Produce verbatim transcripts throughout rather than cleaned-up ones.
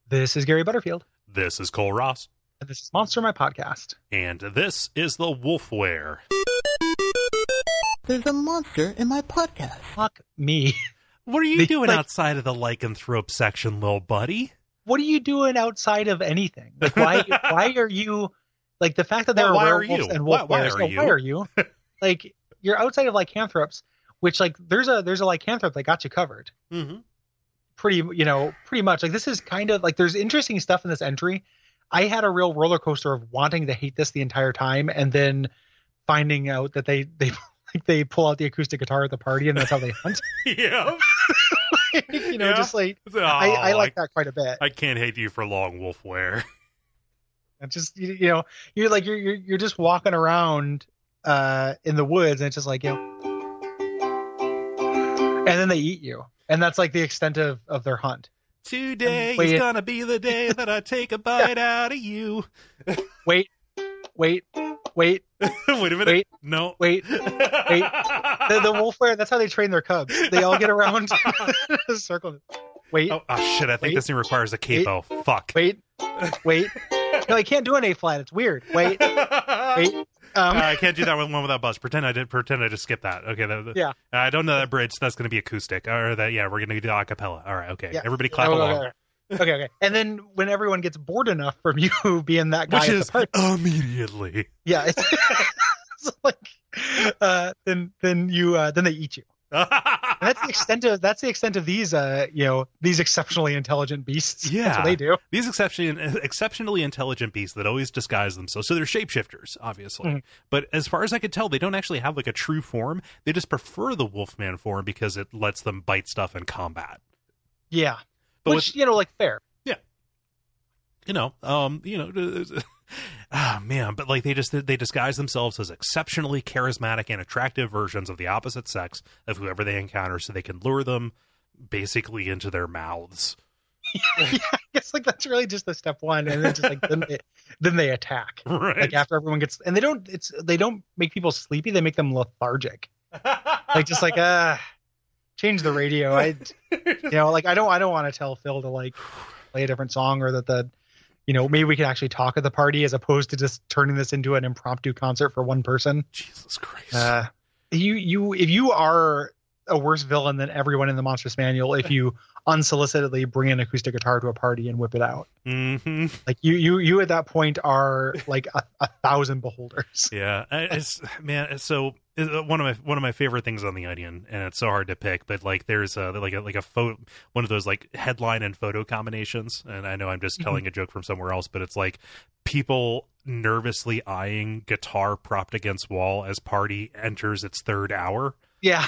This is Gary Butterfield. This is Cole Ross. And this is Monster My Podcast. And this is the Wolfware. There's a monster in my podcast. Fuck me. What are you They, doing like- outside of the lycanthrope section, little buddy? What are you doing outside of anything? Like, why Why are you... Like, the fact that there Well, are why are werewolves you? and Why- wolf why bears, are no, you? why are you? Like, you're outside of lycanthropes, which, like, there's a there's a lycanthrope that got you covered. Mm-hmm. Pretty, you know, pretty much. Like, this is kind of, like, there's interesting stuff in this entry. I had a real roller coaster of wanting to hate this the entire time, and then finding out that they they like they pull out the acoustic guitar at the party, and that's how they hunt. Yeah. you know, Yeah. just like Oh, I, I like that quite a bit. I can't hate you for long, Wolfware. It's just you, you know, you're like you're, you're you're just walking around uh in the woods, and it's just like, you know, and then they eat you, and that's like the extent of of their hunt. Today Wait. is gonna be the day that I take a bite out of you. Wait, wait, wait, Wait a minute. Wait. No. wait, wait. The, the wolfware, that's how they train their cubs. They all get around in a circle. Wait, Oh, oh shit! I think Wait. this thing requires a capo. Fuck. wait, wait. No, I can't do an A flat. It's weird. Wait, wait. Um, Uh, I can't do that with one without buzz. Pretend I did. Pretend I just skipped that. Okay. The, the- Yeah. I don't know that bridge. So that's going to be acoustic. Or that. Yeah, we're going to do a cappella. All right. Okay. Yeah. Everybody clap Oh, along. okay, okay. okay, okay. And then when everyone gets bored enough from you being that guy Which at is the party, immediately. yeah, it's, it's like, uh, then then you uh, then they eat you. That's the extent of that's the extent of these uh you know these exceptionally intelligent beasts. Yeah. That's what they do. These exceptionally exceptionally intelligent beasts that always disguise themselves. So they're shapeshifters, obviously. Mhm. But as far as I could tell, they don't actually have like a true form. They just prefer the Wolfman form because it lets them bite stuff in combat. Yeah, But which you know like fair. You know, um, you know, ah, man, but like they just they disguise themselves as exceptionally charismatic and attractive versions of the opposite sex of whoever they encounter, so they can lure them basically into their mouths. Yeah, I guess like that's really just the step one, and then just like then they, then they attack. Right? Like after everyone gets, and they don't it's they don't make people sleepy. They make them lethargic. Like just like uh change the radio. I you know like I don't I don't want to tell Phil to like play a different song, or that the you know maybe we can actually talk at the party as opposed to just turning this into an impromptu concert for one person. Jesus Christ. Uh, you you if you are a worse villain than everyone in the Monstrous Manual if you unsolicitedly bring an acoustic guitar to a party and whip it out. Mm-hmm. Like you you you at that point are like a, a thousand beholders. Yeah, I- it's man. it's So it's one of my one of my favorite things on the Onion, and it's so hard to pick. But like, there's a, like a like a photo, one of those like headline and photo combinations. And I know I'm just telling a joke from somewhere else, but it's like people nervously eyeing guitar propped against wall as party enters its third hour. Yeah.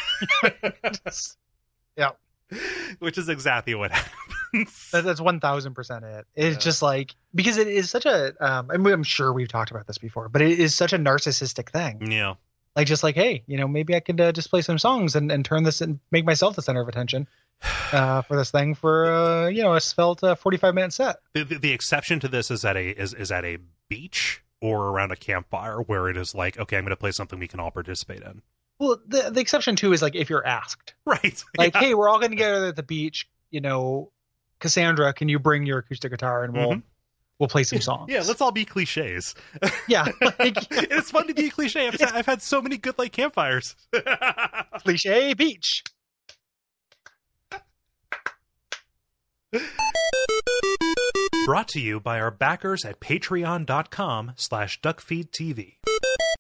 Just- yeah. Which is exactly what happens. That, that's one thousand percent it. It's Yeah. just like because it is such a um I mean, I'm sure we've talked about this before, but it is such a narcissistic thing. Yeah. Like just like, hey, you know, maybe I could uh, just play some songs and, and turn this and make myself the center of attention uh, for this thing for uh, you know a svelte uh, forty-five minute set. The, the, the exception to this is at a is, is at a beach or around a campfire where it is like, okay, I'm going to play something we can all participate in. Well, the the exception too is like if you're asked, Right. like, Yeah. hey, we're all going to get together at the beach. You know, Cassandra, can you bring your acoustic guitar and we'll Mhm. we'll play some songs? Yeah, let's all be cliches. yeah, like, It's fun to be a cliche. I've, I've had so many good like campfires. cliche beach. Brought to you by our backers at patreon.com slash duckfeedtv.